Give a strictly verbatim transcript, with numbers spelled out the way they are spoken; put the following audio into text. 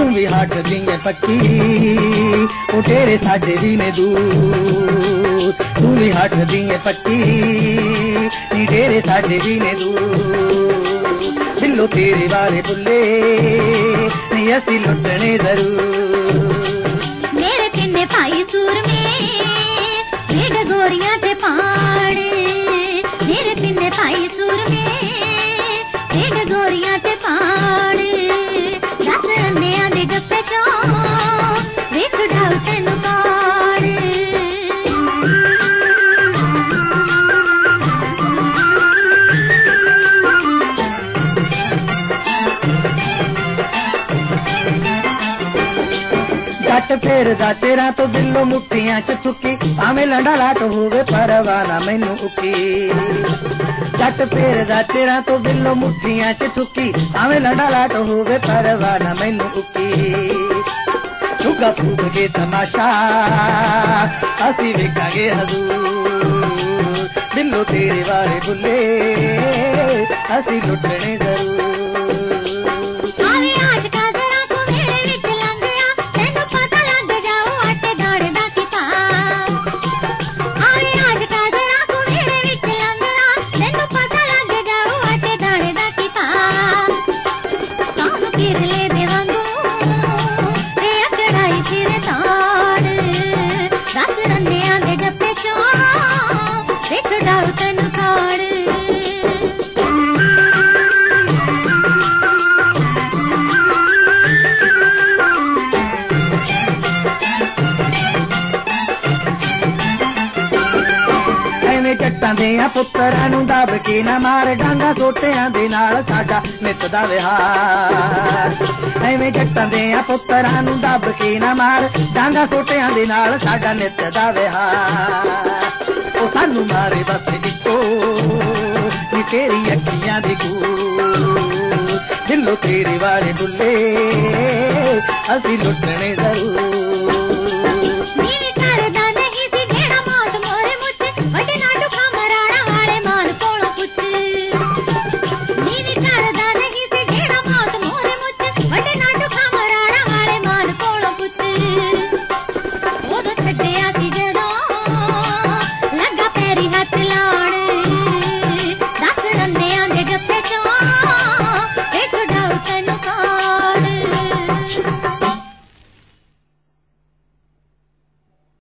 तू भी हट दी है पक्की ओ तेरे साडे भी ने दूर तू भी हट दी है पक्की नी तेरे साडे भी ने दूर दिलों तेरे वाले बुले नी असी लुटने जरूर मेरे तिन्ने भाई सूर में भेड़ गोरियां ते पाड़े मेरे तिन्ने भाई सूर में भेड़ गोरियां ते पाड़े दस अन्नियां दे गप्पे चों वेख ढाल तैनू काड़े जट फेरदा चेहरा तो बिल्लो मुठियां च चुकी भावें लंडा लाट होवे परवाना मैनू उकी जट फेरदा चेहरा तो बिल्लो मुठियां च चुकी भावें लंडा लाट होवे परवाना मैनू उकी चुगा फूक के तमाशा असी वेखांगे हजूर बिल्लो तेरे वाले बुले असी लुटने जरूर जट्टां दे पुत्तरां नूं दब के ना मार डांगा सोटियां दे नाल साडा नित दा विहार एवें जट्टां दे पुत्तरां नूं दब के ना मार डांगा सोटियां दे नाल साडा नित दा विहार ओ सानू मारे बस इक्को नी तेरी अखियां दी गूर दिलों तेरे वाले बुले असी लुटने जरूर